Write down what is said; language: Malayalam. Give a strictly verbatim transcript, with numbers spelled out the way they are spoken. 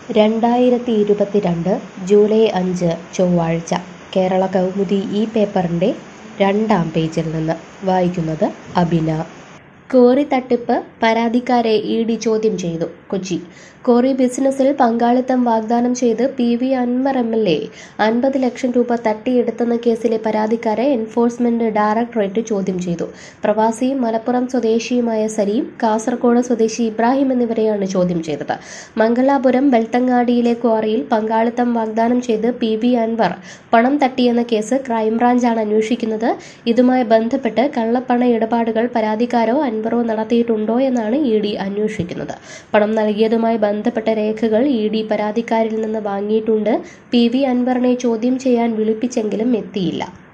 രണ്ടായിരത്തി ഇരുപത്തിരണ്ട് ജൂലൈ അഞ്ച് ചൊവ്വാഴ്ച കേരള കൗമുദി ഈ പേപ്പറിൻ്റെ രണ്ടാം പേജിൽ നിന്ന് വായിക്കുന്നത് അബിന. കോറി തട്ടിപ്പ് പരാതിക്കാരെ ഇ ഡി ചോദ്യം ചെയ്തു. കൊച്ചി. കോറി ബിസിനസിൽ പങ്കാളിത്തം വാഗ്ദാനം ചെയ്ത് P V Anwar M L A അൻപത് ലക്ഷം രൂപ തട്ടിയെടുത്തെന്ന കേസിലെ പരാതിക്കാരെ എൻഫോഴ്സ്മെന്റ് ഡയറക്ടറേറ്റ് ചോദ്യം ചെയ്തു. പ്രവാസിയും മലപ്പുറം സ്വദേശിയുമായ സലീം, കാസർഗോഡ് സ്വദേശി ഇബ്രാഹിം എന്നിവരെയാണ് ചോദ്യം ചെയ്തത്. മംഗലാപുരം ബെൽത്തങ്ങാടിയിലെ ക്വാറിയിൽ പങ്കാളിത്തം വാഗ്ദാനം ചെയ്ത് പി വി അൻവർ പണം തട്ടിയെന്ന കേസ് ക്രൈംബ്രാഞ്ചാണ് അന്വേഷിക്കുന്നത്. ഇതുമായി ബന്ധപ്പെട്ട് കള്ളപ്പണ ഇടപാടുകൾ പരാതിക്കാരോ അൻവറോ നടത്തിയിട്ടുണ്ടോ എന്നാണ് ഇ ഡി അന്വേഷിക്കുന്നത്. പണം നൽകിയതുമായി ബന്ധപ്പെട്ട രേഖകൾ ഇ ഡി പരാതിക്കാരിൽ നിന്ന് വാങ്ങിയിട്ടുണ്ട്. പി വി അൻവറിനെ ചോദ്യം ചെയ്യാൻ വിളിപ്പിച്ചെങ്കിലും എത്തിയില്ല.